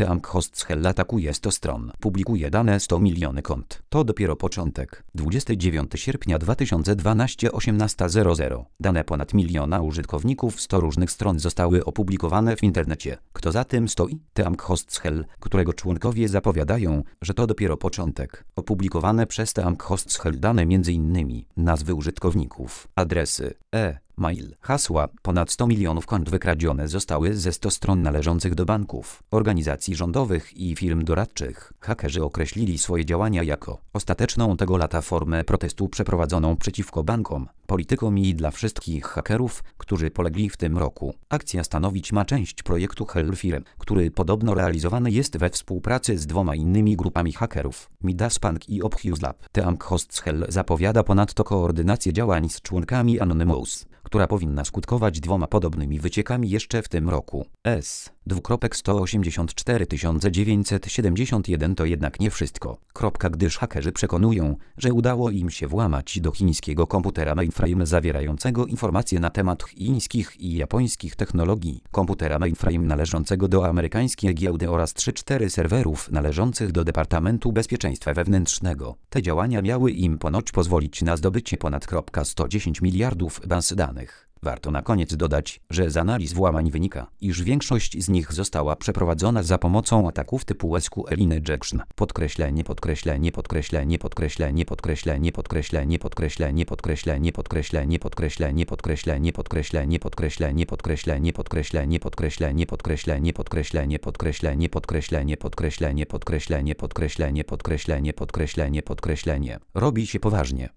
The Hosts Hell atakuje 100 stron. Publikuje dane 100 miliony kont. To dopiero początek. 29 sierpnia 2012 18:00. Dane ponad miliona użytkowników 100 różnych stron zostały opublikowane w internecie. Kto za tym stoi? The Hosts Hell, którego członkowie zapowiadają, że to dopiero początek. Opublikowane przez The Hosts Hell dane m.in. nazwy użytkowników, adresy, mail, hasła. Ponad 100 milionów kont wykradzione zostały ze 100 stron należących do banków, organizacji rządowych i firm doradczych. Hakerzy określili swoje działania jako ostateczną tego lata formę protestu przeprowadzoną przeciwko bankom, politykom i dla wszystkich hakerów, którzy polegli w tym roku. Akcja stanowić ma część projektu Hellfire, który podobno realizowany jest we współpracy z 2 innymi grupami hakerów, Midas Punk i Obfuse Lab. The Hosts Hell zapowiada ponadto koordynację działań z członkami Anonymous, która powinna skutkować 2 podobnymi wyciekami jeszcze w tym roku. 184 971 to jednak nie wszystko. Gdyż hakerzy przekonują, że udało im się włamać do chińskiego komputera mainframe zawierającego informacje na temat chińskich i japońskich technologii, komputera mainframe należącego do amerykańskiej giełdy oraz 3-4 serwerów należących do Departamentu Bezpieczeństwa Wewnętrznego. Te działania miały im ponoć pozwolić na zdobycie ponad 110 miliardów baz danych. Warto na koniec dodać, że z analiz włamań wynika, iż większość z nich została przeprowadzona za pomocą ataków typu SQL injection. Podkreślenie robi się poważnie.